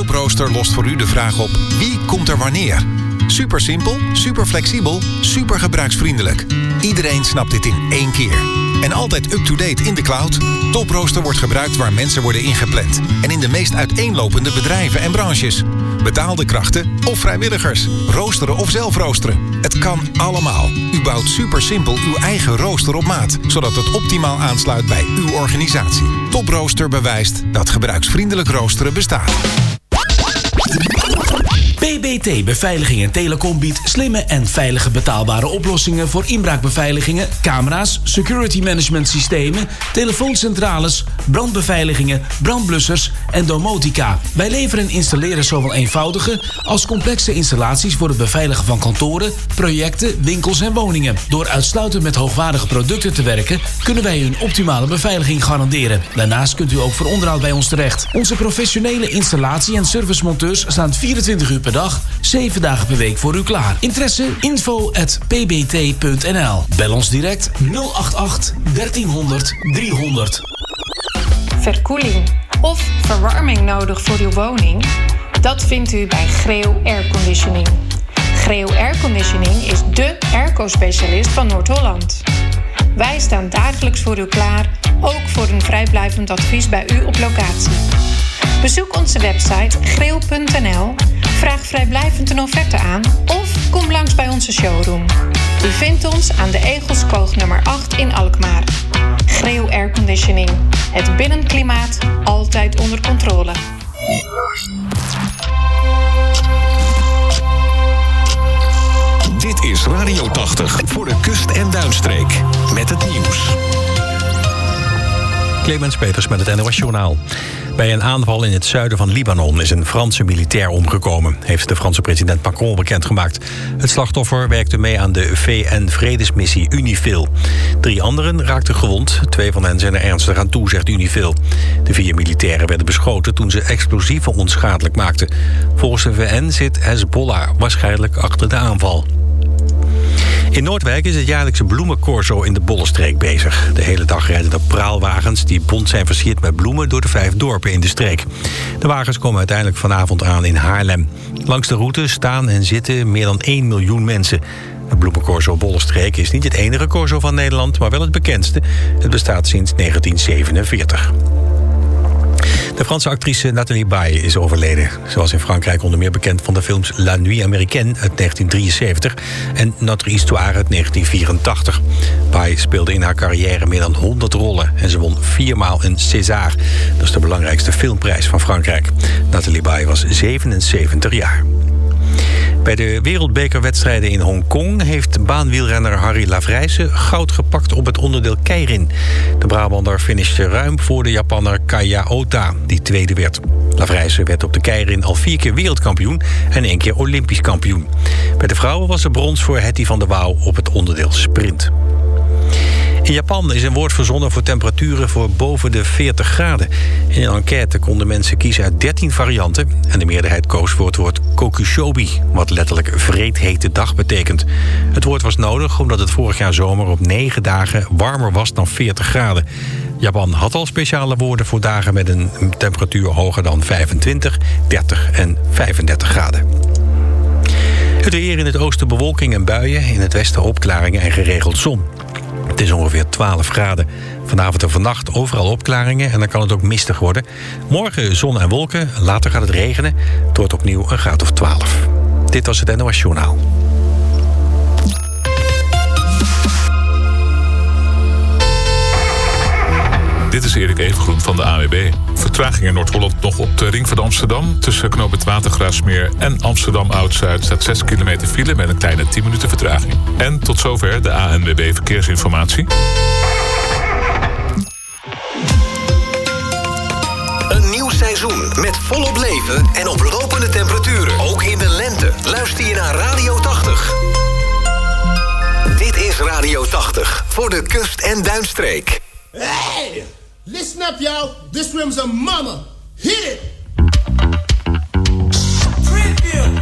Toprooster lost voor u de vraag op: wie komt er wanneer? Super simpel, super flexibel, super gebruiksvriendelijk. Iedereen snapt dit in één keer. En altijd up-to-date in de cloud. Toprooster wordt gebruikt waar mensen worden ingepland. En in de meest uiteenlopende bedrijven en branches. Betaalde krachten of vrijwilligers. Roosteren of zelf roosteren. Het kan allemaal. U bouwt super simpel uw eigen rooster op maat. Zodat het optimaal aansluit bij uw organisatie. Toprooster bewijst dat gebruiksvriendelijk roosteren bestaat. PBT Beveiliging en Telecom biedt slimme en veilige betaalbare oplossingen voor inbraakbeveiligingen, camera's, security management systemen, telefooncentrales, brandbeveiligingen, brandblussers en domotica. Wij leveren en installeren zowel eenvoudige als complexe installaties voor het beveiligen van kantoren, projecten, winkels en woningen. Door uitsluitend met hoogwaardige producten te werken, kunnen wij u een optimale beveiliging garanderen. Daarnaast kunt u ook voor onderhoud bij ons terecht. Onze professionele installatie- en servicemonteurs staan 24 uur per dag, 7 dagen per week voor u klaar. Interesse? info@pbt.nl. Bel ons direct 088 1300 300. Verkoeling of verwarming nodig voor uw woning? Dat vindt u bij Greo Airconditioning. Greo Airconditioning is dé airco-specialist van Noord-Holland. Wij staan dagelijks voor u klaar, ook voor een vrijblijvend advies bij u op locatie. Bezoek onze website greo.nl, vraag vrijblijvend een offerte aan of kom langs bij onze showroom. U vindt ons aan de Egelskoog nummer 8 in Alkmaar. Greo Airconditioning. Het binnenklimaat altijd onder controle. Dit is Radio 80 voor de kust- en duinstreek. Met het nieuws. Clemens Peters met het NOS Journaal. Bij een aanval in het zuiden van Libanon is een Franse militair omgekomen, heeft de Franse president Macron bekendgemaakt. Het slachtoffer werkte mee aan de VN-vredesmissie UNIFIL. 3 anderen raakten gewond. 2 van hen zijn er ernstig aan toe, zegt UNIFIL. De 4 militairen werden beschoten toen ze explosieven onschadelijk maakten. Volgens de VN zit Hezbollah waarschijnlijk achter de aanval. In Noordwijk is het jaarlijkse bloemencorso in de Bollenstreek bezig. De hele dag rijden er praalwagens die bont zijn versierd met bloemen door de 5 dorpen in de streek. De wagens komen uiteindelijk vanavond aan in Haarlem. Langs de route staan en zitten meer dan 1 miljoen mensen. Het bloemencorso Bollenstreek is niet het enige corso van Nederland, maar wel het bekendste. Het bestaat sinds 1947. De Franse actrice Nathalie Baye is overleden. Ze was in Frankrijk onder meer bekend van de films La Nuit Américaine uit 1973 en Notre Histoire uit 1984. Baye speelde in haar carrière meer dan 100 rollen en ze won 4 maal een César. Dat is de belangrijkste filmprijs van Frankrijk. Nathalie Baye was 77 jaar. Bij de wereldbekerwedstrijden in Hongkong heeft baanwielrenner Harry Lavrijsen goud gepakt op het onderdeel keirin. De Brabander finishte ruim voor de Japanner Kaya Ota, die tweede werd. Lavrijsen werd op de keirin al 4 keer wereldkampioen en 1 keer olympisch kampioen. Bij de vrouwen was er brons voor Hetty van der Wouw op het onderdeel sprint. In Japan is een woord verzonnen voor temperaturen voor boven de 40 graden. In een enquête konden mensen kiezen uit 13 varianten en de meerderheid koos voor het woord kokushobi, wat letterlijk vreedhete dag betekent. Het woord was nodig omdat het vorig jaar zomer op 9 dagen warmer was dan 40 graden. Japan had al speciale woorden voor dagen met een temperatuur hoger dan 25, 30 en 35 graden. Het weer: in het oosten bewolking en buien, in het westen opklaringen en geregeld zon. Het is ongeveer 12 graden. Vanavond en vannacht overal opklaringen en dan kan het ook mistig worden. Morgen zon en wolken, later gaat het regenen. Het wordt opnieuw een graad of 12. Dit was het NOS Journaal. Dit is Erik Evengroen van de AWB. Vertraging in Noord-Holland nog op de ring van Amsterdam. Tussen knooppunt Watergraafsmeer en Amsterdam Oud-Zuid staat 6 kilometer file met een kleine 10 minuten vertraging. En tot zover de ANWB Verkeersinformatie. Een nieuw seizoen met volop leven en oplopende temperaturen. Ook in de lente. Luister je naar Radio 80. Dit is Radio 80 voor de kust- en duinstreek. Hey! Listen up, y'all. This room's a mama. Hit it! Preview!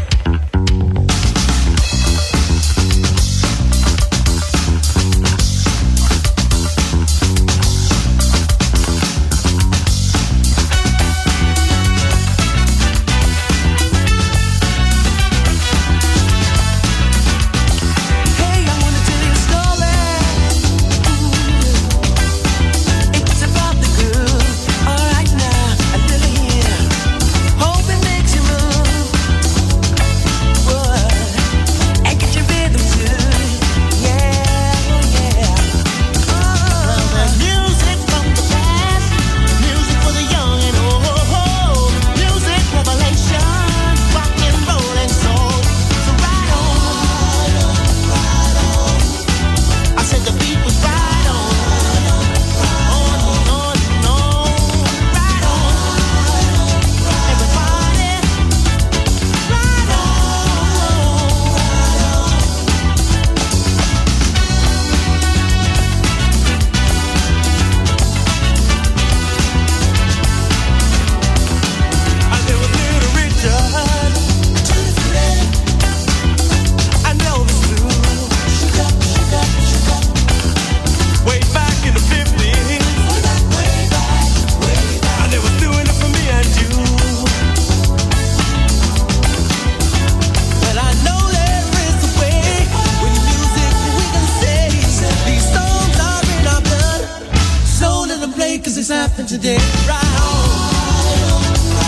yesterday. Right on.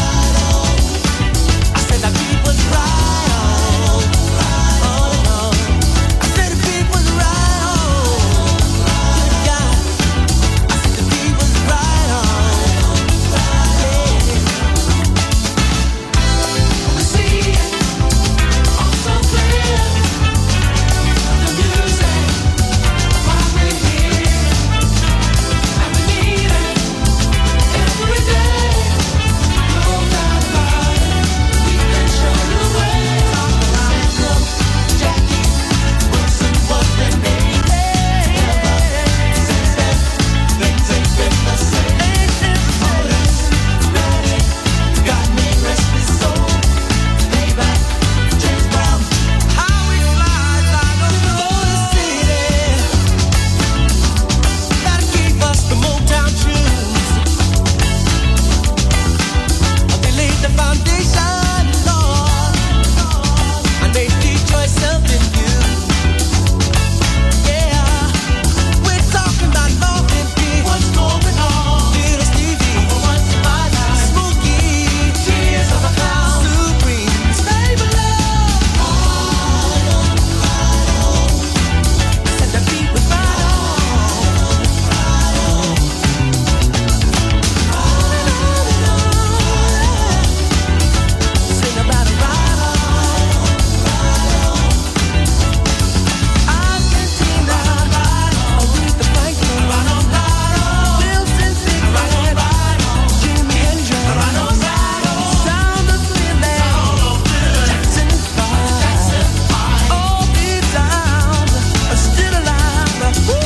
I said the beat was right on. On and on. I said the beat was right on. Good God. I said the beat was right on. Yeah. We see it all so clear. The music, what we hear, and we need it every day. No doubt about it, we can show the way. Sandra, Jackie, Wilson was their name. Since then, things ain't been the same. All this ready got me restless soul. Payback, James Brown. How we fly out of the city. Gotta keep us the Motown tunes. They laid the foundation, Lord, and they rejoice in you. Yeah, we're talking about love and peace. What's going on? Little Stevie, what's my life? Smokey, tears of a clown. Supreme, stable love. I said the beat was right on. Sing about a ride on. Argentina, Aretha Franklin, Wilson Pickford, Jimi Hendrix, Sound of Feeling, Jackson 5. All these sounds are still alive. Woo!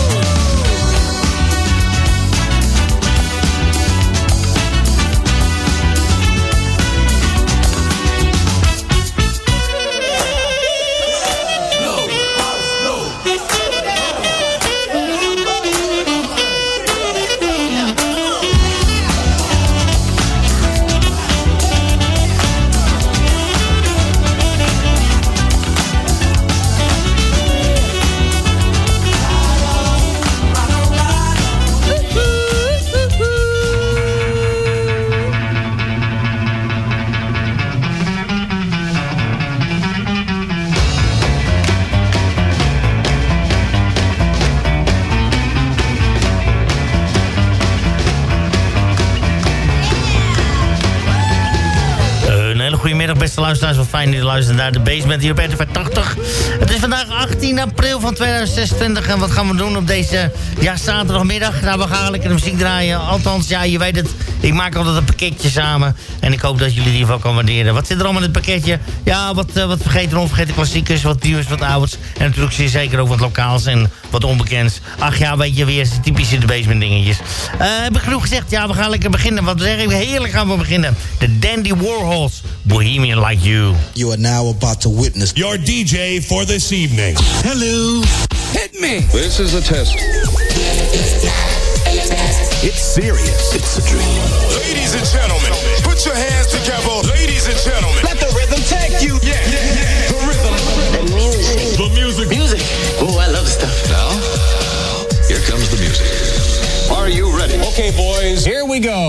Een hele goede middag, beste luisteraars. Wat fijn dat je luistert naar de Basement hier op RTV 80. Het is vandaag 18 april van 2026. En wat gaan we doen op deze zaterdagmiddag? Nou, we gaan lekker de muziek draaien. Althans, ja, je weet het. Ik maak altijd een pakketje samen. En ik hoop dat jullie die wel kan waarderen. Wat zit er allemaal in het pakketje? Ja, wat vergeten en onvergeten klassiekers. Wat nieuws, wat ouds. En natuurlijk zeker ook wat lokaals en wat onbekends. Ach ja, weet je weer, typische de Basement dingetjes. Heb ik genoeg gezegd? Ja, we gaan lekker beginnen. Wat zeg ik? Heerlijk gaan we beginnen. De Dandy Warhols, Bohemian Like You. You are now about to witness your DJ for this evening. Hello. Hit me. This is a test. It's serious. It's a dream. Ladies and gentlemen, put your hands together. Ladies and gentlemen, Let the rhythm take you. yeah. The rhythm. The music. The music. Music. Oh, I love stuff. Now, here comes the music. Are you ready? Okay, boys, here we go.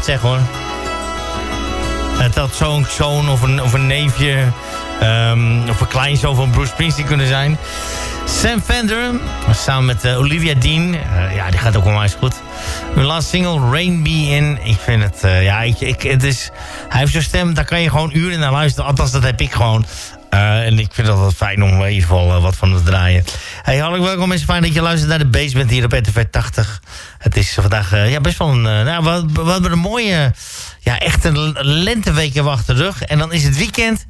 wat zeggen hoor. Het had zo'n zoon of een neefje... of een kleinzoon van Bruce Springsteen kunnen zijn. Sam Fender, samen met Olivia Dean. Ja, die gaat ook onwijs goed. Hun laatste single, Rain Me In. Ik vind het, het is... Hij heeft zo'n stem, daar kan je gewoon uren naar luisteren. Althans, dat heb ik gewoon. En ik vind het wel fijn om in ieder geval wat van te draaien. Hey, hartelijk welkom mensen. Fijn dat je luistert naar de Basement hier op RTV 80. Het is vandaag best wel een... we hebben een mooie... echt een lenteweek achter de rug. En dan is het weekend...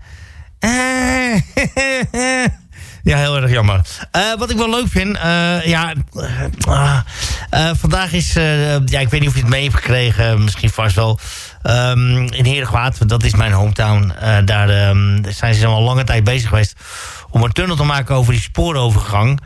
Ja, heel erg jammer. Wat ik wel leuk vind... vandaag is... ik weet niet of je het mee hebt gekregen. Misschien vast wel. In Heerdegewaard, dat is mijn hometown. Daar zijn ze al lange tijd bezig geweest... om een tunnel te maken over die spoorovergang.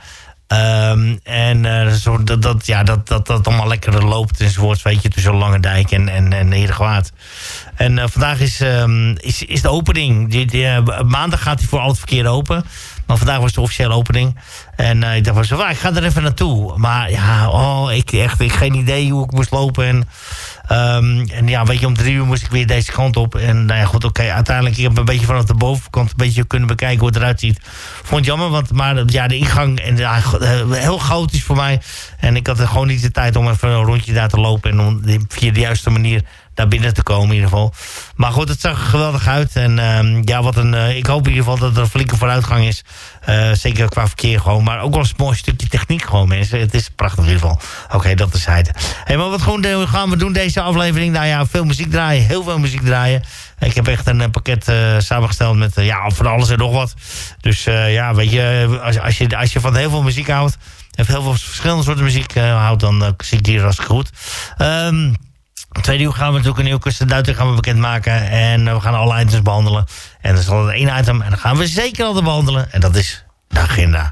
Dat allemaal lekker loopt enzovoorts, weet je, tussen Langendijk en Heerdegewaard. En vandaag is de opening. Maandag gaat hij voor al het verkeer open. Maar vandaag was de officiële opening. En ik dacht van, ik ga er even naartoe. Maar ik heb geen idee hoe ik moest lopen. Weet je, om 3 uur moest ik weer deze kant op. En uiteindelijk, ik heb een beetje vanaf de bovenkant een beetje kunnen bekijken hoe het eruit ziet. Vond het jammer, maar de ingang heel chaotisch voor mij. En ik had er gewoon niet de tijd om even een rondje daar te lopen. En om via de juiste manier daar binnen te komen in ieder geval. Maar goed, het zag er geweldig uit. En ik hoop in ieder geval dat er een flinke vooruitgang is. Zeker qua verkeer gewoon. Maar ook wel een mooi stukje techniek gewoon, mensen. Het is prachtig in ieder geval. Oké, dat is het. Hey, maar wat gaan we doen deze aflevering? Nou ja, veel muziek draaien. Heel veel muziek draaien. Ik heb echt een pakket samengesteld met van alles en nog wat. Dus weet je, als je van heel veel muziek houdt... en heel veel verschillende soorten muziek houdt... dan zie ik die hartstikke goed. 2 uur gaan we natuurlijk een nieuwe kustenduiter gaan we bekendmaken. En we gaan alle items behandelen. En er is altijd 1 item. En dan gaan we zeker altijd behandelen. En dat is de agenda.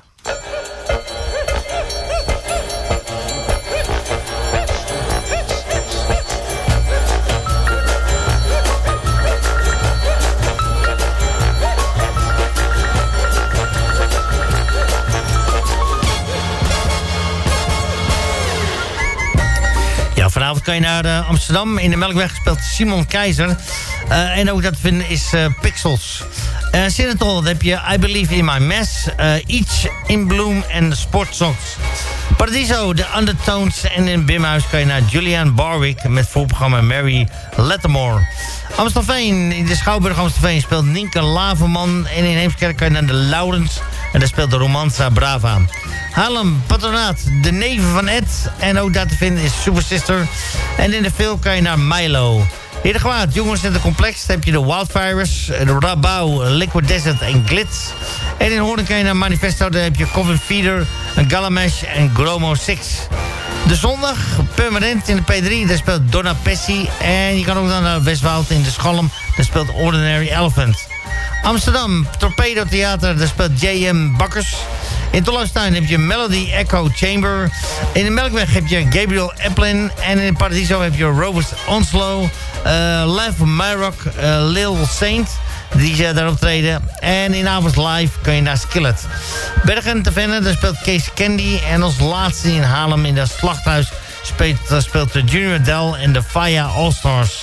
Vanavond kan je naar Amsterdam. In de Melkweg speelt Simon Keizer. En ook dat te vinden is Pixels. Seattle, dan heb je I Believe in My Mess. Each in Bloom en Sport Socks. Paradiso, de Undertones. En in Bimhuis kan je naar Julianne Barwick met voorprogramma Mary Lattimore. Amstelveen, in de Schouwburg Amstelveen speelt Nienke Laverman. En in Heemskerk kan je naar de Laurens. En daar speelt de Romanza Brava. Haarlem, Patronaat, de neven van Ed. En ook daar te vinden is Super Sister. En in de film kan je naar Milo. Heerdegewaard, Jongerencentrum heb je de Wildfires, de Rabau, Liquid Desert en Glitz. En in Hoorn kan je naar Manifesto, daar heb je Coven Feeder, Galamesh en Gromo 6. De zondag, permanent in de P3, daar speelt Donna Pessi. En je kan ook naar Westwoud in de Schalm, daar speelt Ordinary Elephant. Amsterdam, Torpedo Theater, daar speelt J.M. Bakkers. In Tolhuistuin heb je Melody Echo Chamber. In de Melkweg heb je Gabriel Eplin. En in Paradiso heb je Robert Onslow, Lev Myrock, Lil Saint, die daar optreden. En in Avonds Live kun je naar Skillet. Bergen te Venne, daar speelt Kees Candy. En als laatste in Haarlem in het Slachthuis speelt de Junior Dell en de Faya All-Stars.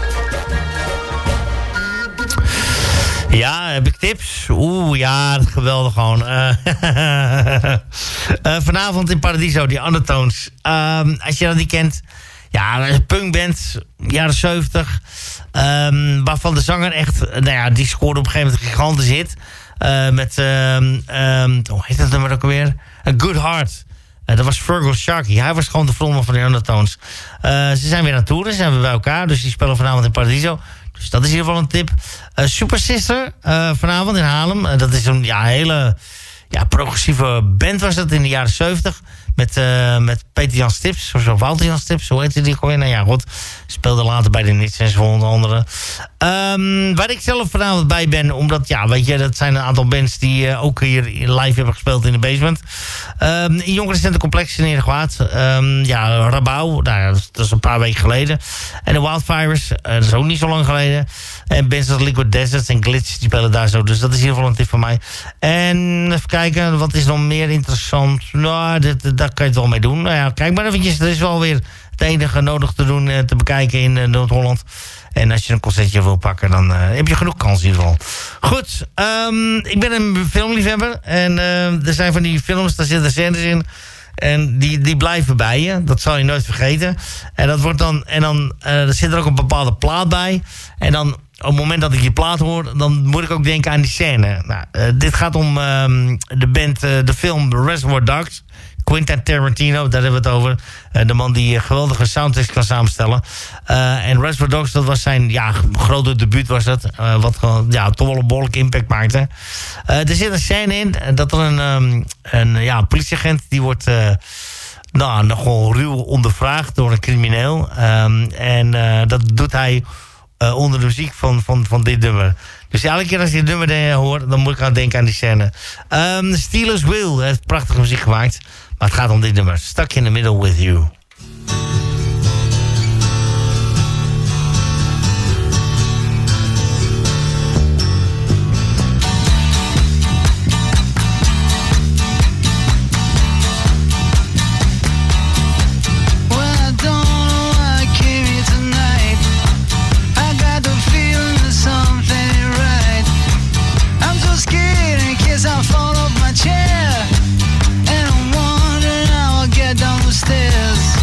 Ja, heb ik tips? Ja, geweldig gewoon. Vanavond in Paradiso, die Undertones. Als je dat niet kent... Ja, een punkband, jaren 70. Waarvan de zanger echt... die scoorde op een gegeven moment een gigantische hit. Hoe heet dat nummer ook alweer? A Good Heart. Dat was Virgil Sharkey. Hij was gewoon de frontman van de Undertones. Ze zijn weer aan het toeren, ze zijn weer bij elkaar. Dus die spelen vanavond in Paradiso. Dus dat is in ieder geval een tip. Super Sister, vanavond in Haarlem. Dat is een hele progressieve band was dat in de jaren 70. Met Peter Jan Stips, of Wouter Jan Stips, hoe heet hij die gewoon? Nou ja, goed. Speelde later bij de Nits en zo onder andere. Waar ik zelf vanavond bij ben, omdat, dat zijn een aantal bands die ook hier live hebben gespeeld in de basement. In Jongerencentrum in Heerdegewaard. Rabau, dat is een paar weken geleden. En de Wildfires, dat is ook niet zo lang geleden. En bands als Liquid Desert en Glitch, die spelen daar zo. Dus dat is in ieder geval een tip van mij. En even kijken, wat is nog meer interessant? Nou, daar kan je het wel mee doen. Nou ja, kijk maar eventjes, er is wel weer Het enige nodig te doen, te bekijken in Noord-Holland. En als je een concertje wil pakken, dan heb je genoeg kans in ieder geval. Goed, ik ben een filmliefhebber. En er zijn van die films, daar zitten scènes in. En die blijven bij je. Dat zal je nooit vergeten. En dat wordt dan. En dan er zit er ook een bepaalde plaat bij. En dan op het moment dat ik die plaat hoor, dan moet ik ook denken aan die scène. Nou, dit gaat om de band, de film Reservoir Dogs. Quentin Tarantino, daar hebben we het over. De man die geweldige soundtracks kan samenstellen. En Reservoir Dogs, dat was zijn grote debuut was het. Wat gewoon toch wel een behoorlijke impact maakte. Er zit een scène in dat er een politieagent die wordt nogal ruw ondervraagd door een crimineel. Dat doet hij onder de muziek van dit nummer. Dus elke keer als je dit nummer hoor, dan moet ik aan denken aan die scène. Steelers Wheel heeft prachtige muziek gemaakt. Maar het gaat om dit nummer. Stuck in the Middle with You. I fall off my chair, and I'm wondering how I'll get down the stairs.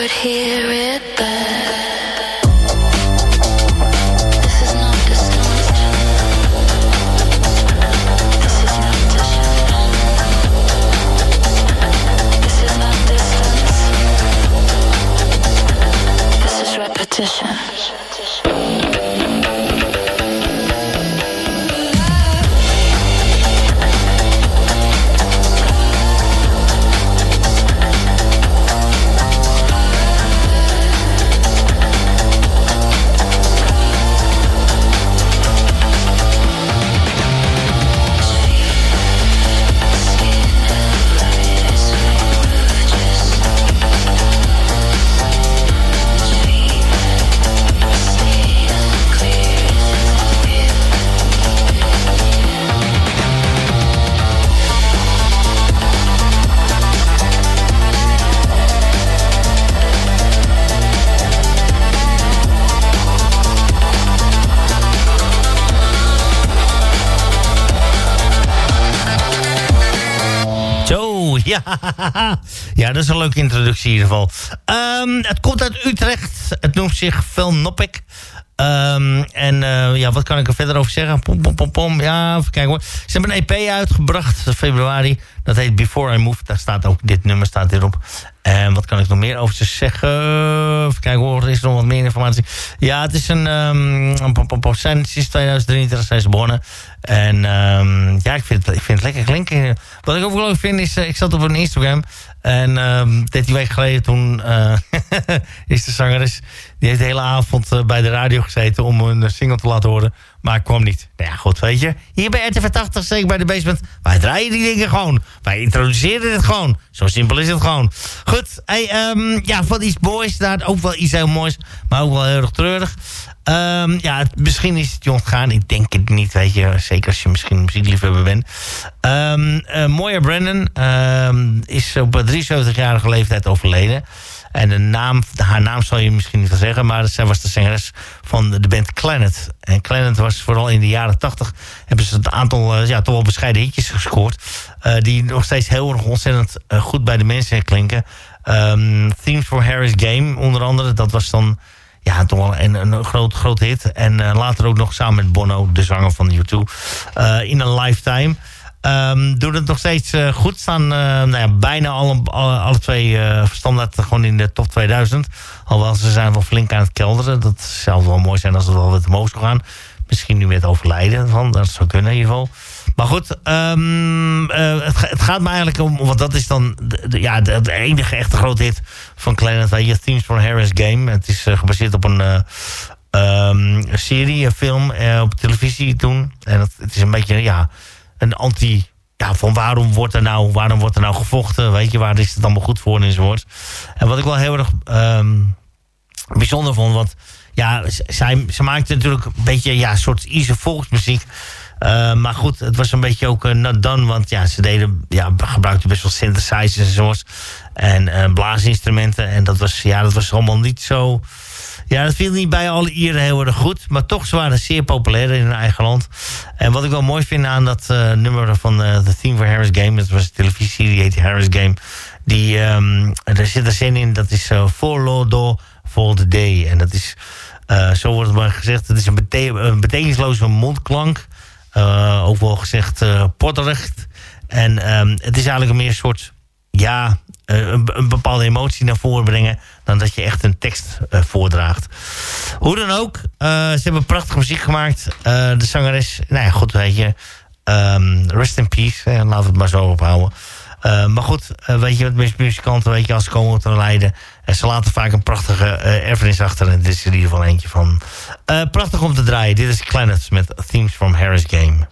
would hear it back. Repetition. Ja, dat is een leuke introductie in ieder geval. Het komt uit Utrecht. Het noemt zich Velnopik. Ja, wat kan ik er verder over zeggen? Ja, even kijken hoor. Ze hebben een EP uitgebracht in februari. Dat heet Before I Move. Daar staat ook dit nummer staat erop. En wat kan ik nog meer over ze zeggen? Even kijken hoor, er is nog wat meer informatie. Ja, het is sinds 2023 zijn ze begonnen. En ja, ik vind het lekker klinken. Wat ik ook wel leuk vind is, ik zat op een Instagram. En 13 weken geleden toen is de zangeres... die heeft de hele avond bij de radio gezeten om een single te laten horen. Maar ik kwam niet. Nou ja, goed, weet je. Hier bij RTV 80, zeker bij de Basement. Wij draaien die dingen gewoon. Wij introduceren het gewoon. Zo simpel is het gewoon. Goed, hey, ja, van iets moois. Daar ook wel iets heel moois. Maar ook wel heel erg treurig. Ja, misschien is het je ontgaan. Ik denk het niet, weet je. Zeker als je misschien een muziekliefhebber bent. Moya Brennan is op 73-jarige leeftijd overleden. En haar naam zal je misschien niet wel zeggen... maar zij was de zangeres van de band Clannad. En Clannad was vooral in de jaren 80... hebben ze een aantal toch wel bescheiden hitjes gescoord... die nog steeds heel erg ontzettend goed bij de mensen klinken. Themes for Harris Game, onder andere. Dat was dan ja, toch wel een groot hit. En later ook nog samen met Bono, de zanger van U2... in een Lifetime... doen het nog steeds goed. Staan nou ja, bijna alle twee standaard gewoon in de top 2000. Alhoewel ze zijn wel flink aan het kelderen. Dat zou wel mooi zijn als het wel wat omhoog zou gaan. Misschien nu met overlijden van. Dat zou kunnen in ieder geval. Maar goed, het gaat me eigenlijk om... want dat is dan de enige echte grote hit van Clannad. Themes for Harris Game. Het is gebaseerd op een serie, een film op televisie toen. En het is een beetje... ja, een anti... ja, van waarom wordt er nou gevochten? Weet je, waar is het allemaal goed voor enzovoort. En wat ik wel heel erg bijzonder vond... want ja, ze maakte natuurlijk een beetje ja, een soort easy volksmuziek. Maar goed, het was een beetje ook not done... want ja, ze gebruikten best wel synthesizers enzovoort. En blaasinstrumenten. En dat was allemaal niet zo... ja, dat viel niet bij alle Ieren heel erg goed. Maar toch, ze waren zeer populair in hun eigen land. En wat ik wel mooi vind aan dat nummer van The Theme for Harris Game... dat was een televisieserie, die heet Harris Game... er zit een zin in, dat is Follow for the Day. En dat is, zo wordt het maar gezegd... het is een betekenisloze mondklank. Ook wel gezegd potterig. En het is eigenlijk meer een soort... ja, een bepaalde emotie naar voren brengen... dan dat je echt een tekst voordraagt. Hoe dan ook, ze hebben prachtige muziek gemaakt. De zangeres, nou ja, goed, weet je... rest in peace, laten we het maar zo ophouden. Maar goed, weet je, met muzikanten, weet je, als ze komen te lijden... ze laten vaak een prachtige erfenis achter... en dit is er in ieder geval eentje van. Prachtig om te draaien, dit is Clannad met Themes from Harris Game.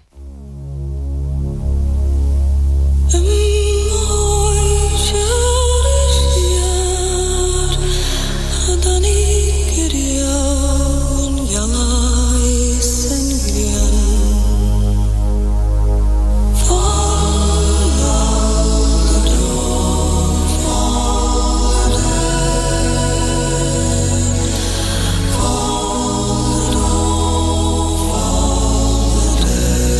Fall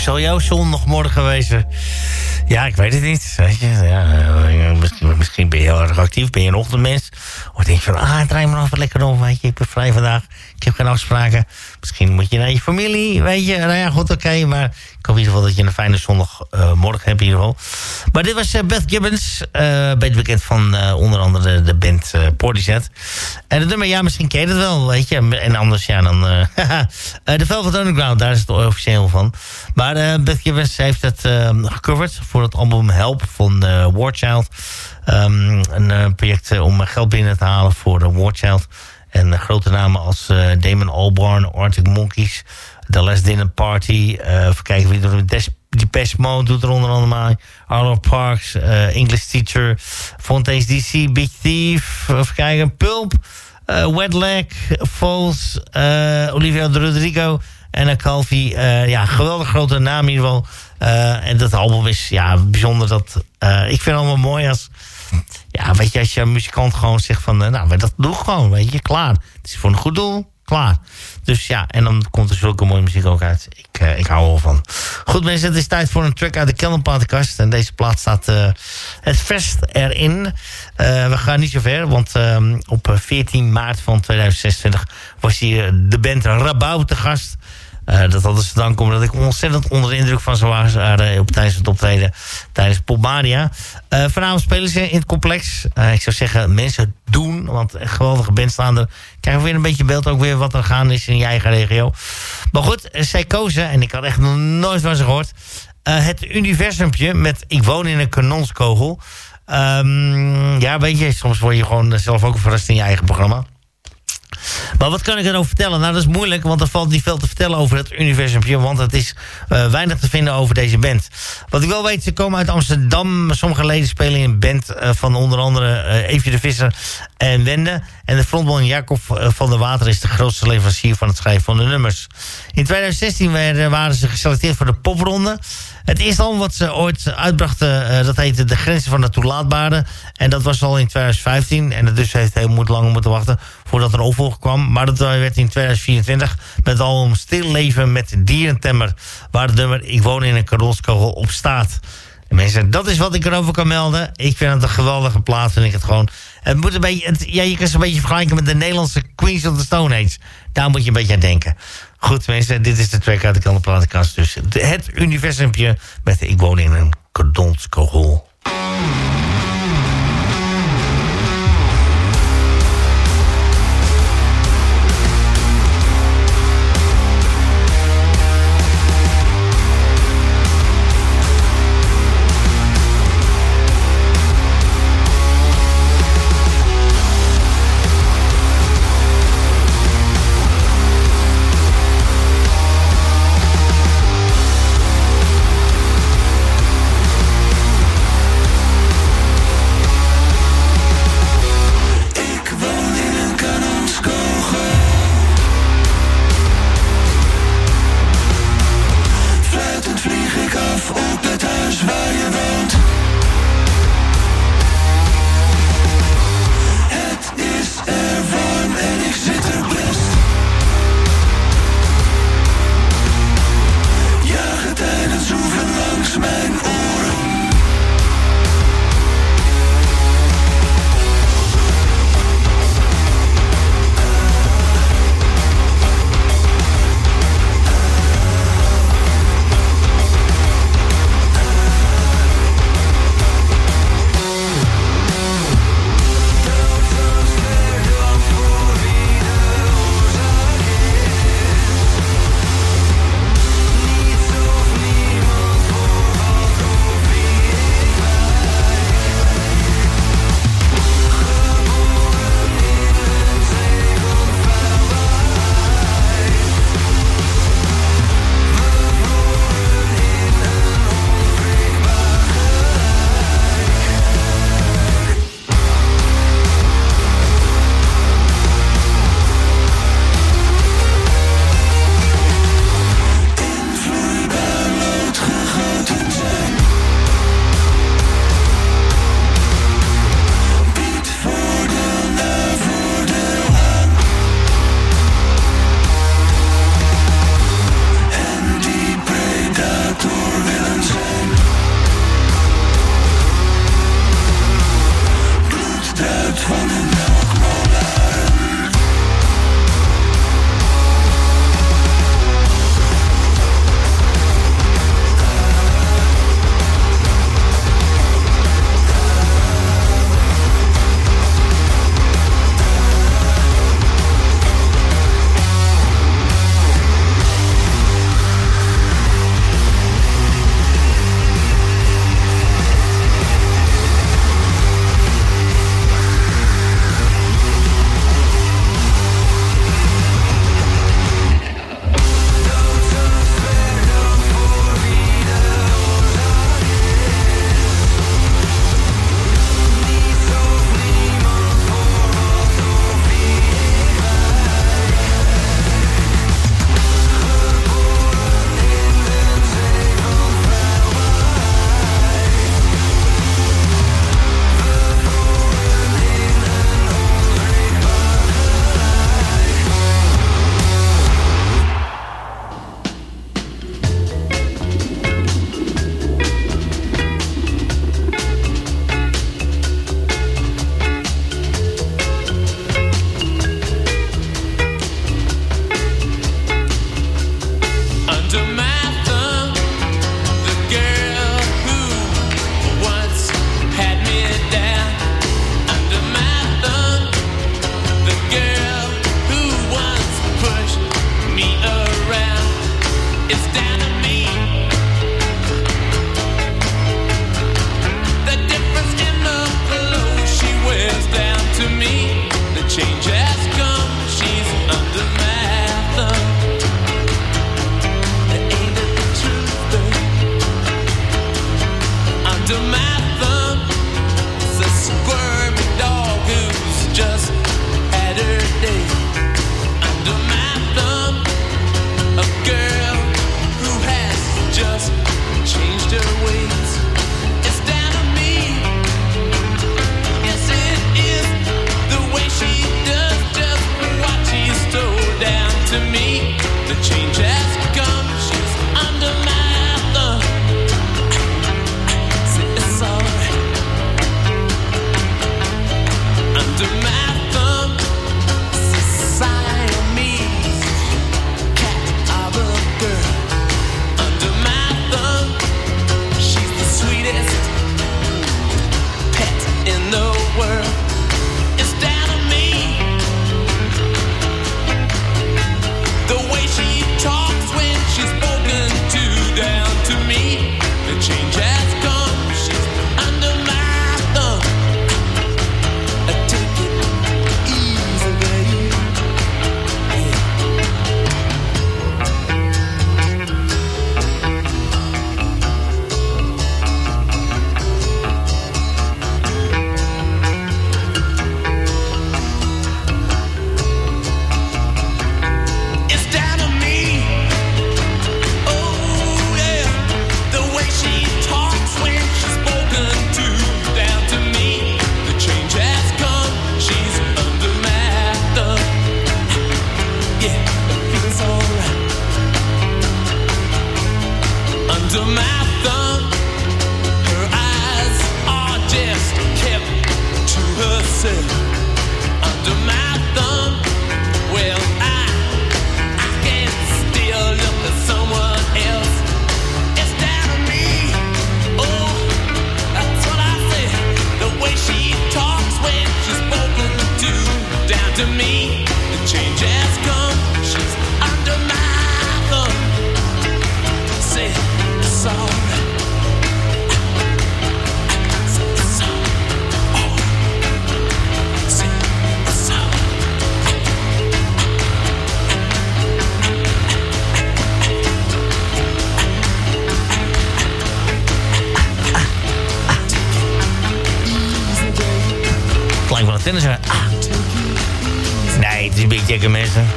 zal jouw zondagmorgen wezen? Ja, ik weet het niet. Weet je? Ja, misschien ben je heel erg actief, ben je een ochtendmens. Of denk je van, draai me nog wat lekker om, weet je. Ik ben vrij vandaag, ik heb geen afspraken. Misschien moet je naar je familie, weet je. Nou ja, goed, oké, maar ik hoop in ieder geval dat je een fijne zondagmorgen hebt in ieder geval. Maar dit was Beth Gibbons, beter bekend van onder andere de band Portishead. En het nummer, ja, misschien ken je het wel, weet je. En anders, ja, dan... The Velvet Underground, daar is het officieel van. Maar Beth Gibbons heeft het gecoverd voor het album Help van War Child. Een project om geld binnen te halen voor War Child. En grote namen als Damon Albarn, Arctic Monkeys, The Last Dinner Party. Even kijken wie er doet. Depeche Mode doet er onder andere mee. Arlo Parks, English Teacher, Fontaines DC, Big Thief. Even kijken, Pulp, Wet Leg, Falls, Olivia Rodrigo en Calvi. Ja, geweldig grote naam in ieder geval. En dat album is ja bijzonder. Ik vind het allemaal mooi als... Ja, weet je, als je muzikant gewoon zegt van... nou, dat doe ik gewoon, weet je, klaar. Het is voor een goed doel, klaar. Dus ja, en dan komt er zulke mooie muziek ook uit. Ik hou er wel van. Goed mensen, het is tijd voor een track uit de Kelderplatenkast. En deze plaat staat het verst erin. We gaan niet zo ver, want op 14 maart van 2026... was hier de band Rabau te gast... dat hadden ze dank omdat ik ontzettend onder de indruk van ze was tijdens het optreden tijdens Popmania. Vanavond spelen ze in het complex. Ik zou zeggen, mensen doen, want een geweldige band staan er. Krijgen we weer een beetje beeld ook weer wat er gaan is in je eigen regio. Maar goed, zij kozen, en ik had echt nog nooit van ze gehoord... het universumpje met Ik woon in een kanonskogel. Ja, weet je, soms word je gewoon zelf ook verrast in je eigen programma. Maar wat kan ik erover vertellen? Nou, dat is moeilijk, want er valt niet veel te vertellen over het universumpje, want het is weinig te vinden over deze band. Wat ik wel weet, ze komen uit Amsterdam. Sommige leden spelen in een band van onder andere Eefje de Visser en Wende. En de frontman Jacob van der Water is de grootste leverancier van het schrijven van de nummers. In 2016 waren ze geselecteerd voor de popronde. Het eerste album wat ze ooit uitbrachten, dat heette De Grenzen van het Toelaatbare. En dat was al in 2015. En dus heeft heel lang moeten wachten voordat er een opvolger kwam. Maar dat werd in 2024 met het album Stil Leven met Dierentemmer. Waar het nummer Ik woon in een kanonskogel op staat. En mensen, dat is wat ik erover kan melden. Ik vind het een geweldige plaat, vind ik het gewoon. Het moet een beetje, je kan het een beetje vergelijken met de Nederlandse Queens of the Stone Age. Daar moet je een beetje aan denken. Goed mensen, dit is de track uit de Kelderplatenkast. Dus het universumpje met Ik woon in een kanonskogel. to me. The change has come. She's under my thumb. It's alright. Under my thumb. Siamese cat of a girl. Under my thumb. She's the sweetest pet in the world. It's down to me. The way she talks when she's spoken to, down to me. The change has come. She's under my thumb. I take it easy, baby. It's down to me. Oh yeah, the way she talks when she's spoken to, down to me. The change has come. She's under my thumb. Yeah, it feels alright. Under my thumb, her eyes are just kept to herself. Under my thumb, well I can still look at someone else. It's down to me. Oh, that's what I said. The way she talks when she's spoken to, down to me. The change has come. She's under my thumb. Say it's alright. It's alright. Say it's alright. Het lijkt wel een tennisser. Nee, het is een beetje gekke mensen.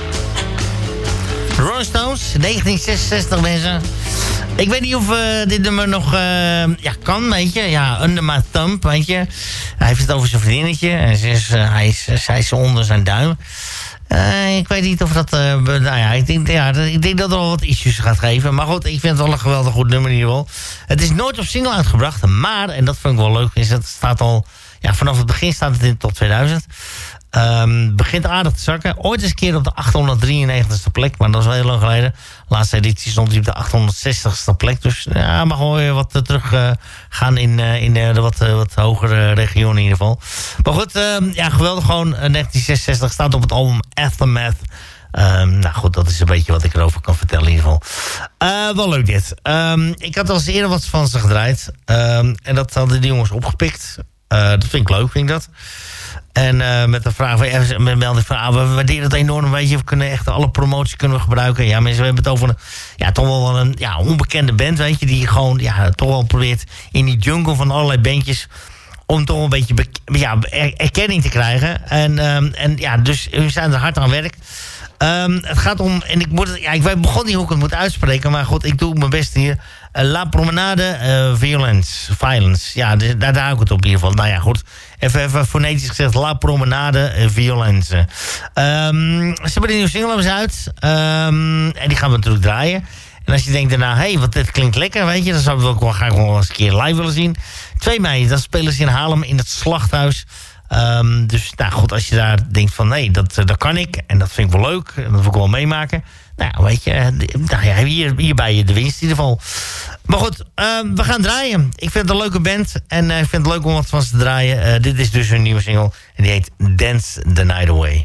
Rolling Stones, 1966 mensen. Ik weet niet of dit nummer nog kan, weet je. Ja, Under My Thumb, weet je. Hij heeft het over zijn vriendinnetje. En zij is onder zijn duim. Ik weet niet of dat... nou ja, ik denk dat er wel wat issues gaat geven. Maar goed, ik vind het wel een geweldig goed nummer in ieder geval. Het is nooit op single uitgebracht. Maar, en dat vind ik wel leuk, is dat het staat al... Ja, vanaf het begin staat het in de top 2000. Begint aardig te zakken. Ooit eens een keer op de 893ste plek. Maar dat is wel heel lang geleden. Laatste editie stond hij op de 860ste plek. Dus ja, mag wel weer wat terug gaan in de wat hogere regionen in ieder geval. Maar goed, ja, geweldig gewoon. 1966 staat op het album Aftermath. Nou goed, dat is een beetje wat ik erover kan vertellen in ieder geval. Wel leuk dit. Ik had al eens eerder wat van ze gedraaid. En dat hadden die jongens opgepikt. Dat vind ik leuk, vind ik dat. En met de vraag van melding van we waarderen het enorm, weet je, we kunnen echt alle promotie kunnen we gebruiken. Ja, mensen, we hebben het over toch wel een onbekende band, weet je, die gewoon toch wel probeert in die jungle van allerlei bandjes om toch een beetje erkenning te krijgen. En dus we zijn er hard aan werk. Het gaat om, en ik begon niet hoe ik het moet uitspreken, maar goed, ik doe mijn best hier. La Promenade Violence. Ja, daar hou ik het op in ieder geval. Nou ja, goed. Even fonetisch gezegd, La Promenade Violence. Ze hebben een nieuwe single uit. En die gaan we natuurlijk draaien. En als je denkt daarna, wat dit klinkt lekker, weet je, dan zou ik ook wel graag wel eens een keer live willen zien. 2 mei, dan spelen ze in Haarlem in het Slachthuis. Dus nou goed, als je daar denkt van nee, dat kan ik. En dat vind ik wel leuk. En dat wil ik wel meemaken. Nou, weet je, hierbij de winst in ieder geval. Maar goed, we gaan draaien. Ik vind het een leuke band. En ik vind het leuk om wat van ze te draaien. Dit is dus hun nieuwe single. En die heet Dance the Night Away.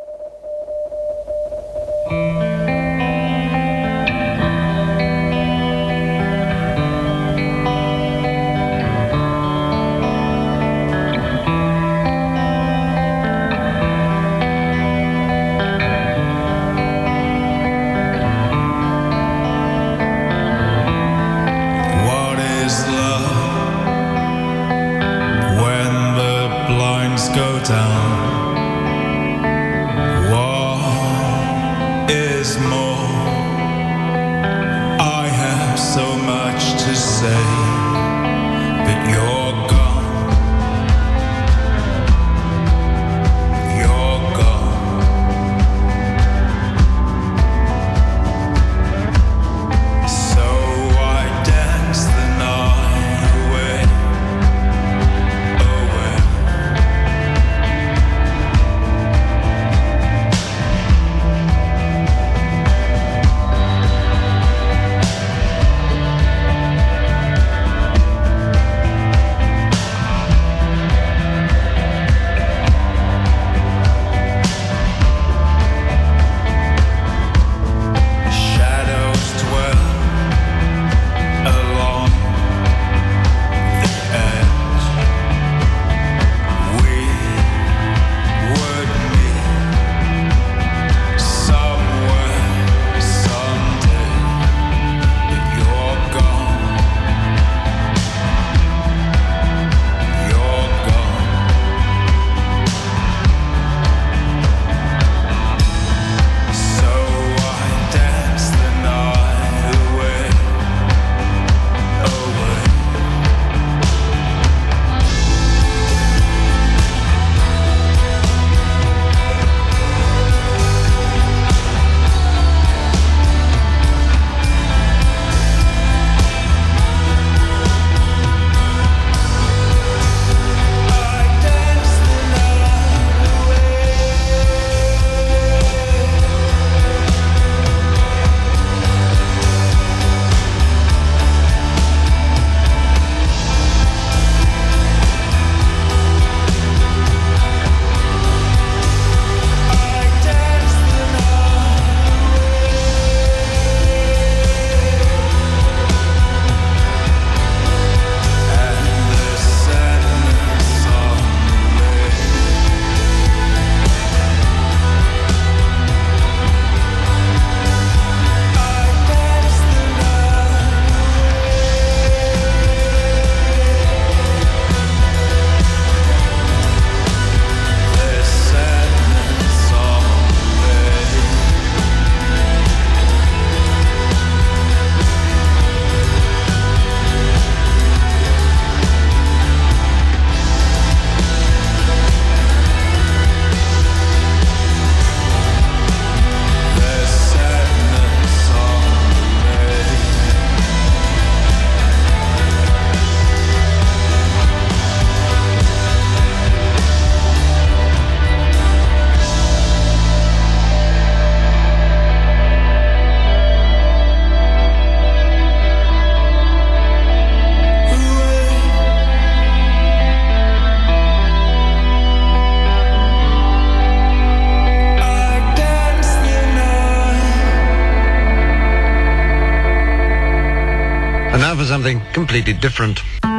Go down. What is more? I have so much to say, but you're gone. You're gone. And now for something completely different.